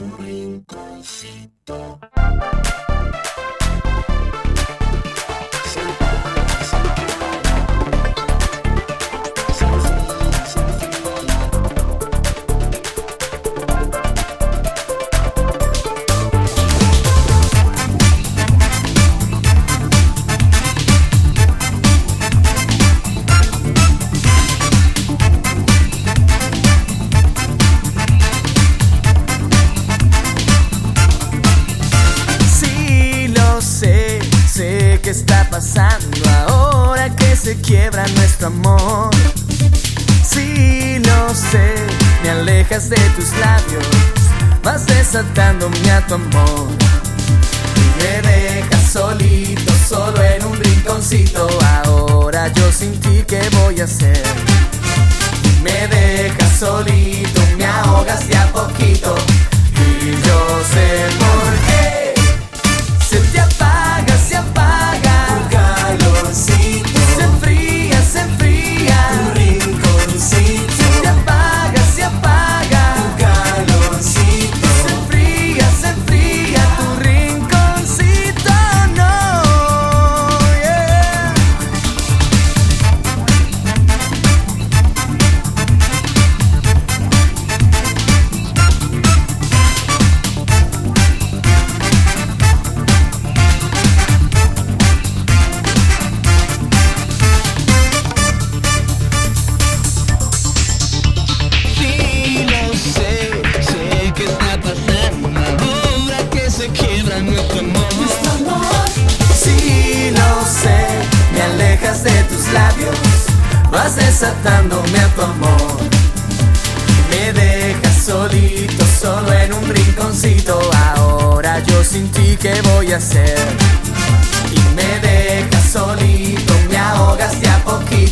rinconcito. Sé qué está pasando ahora que se quiebra nuestro amor. Sí, lo sé, me alejas de tus labios, vas desatándome a tu amor. Y me dejas solito, solo en un rinconcito. Ahora yo sin ti, ¿qué voy a hacer? Me dejas solito, me ahogas de a poquito. Y yo sé por qué se te apaga, se apaga un calorcito. se enfría tu rinconcito. Se apaga un calorcito. se enfría tu rinconcito. No, yeah. De tus labios, vas desatándome a tu amor. Me dejas solito, solo en un rinconcito. Ahora yo sin ti, ¿qué voy a hacer? Y me dejas solito, me ahogas de a poquito.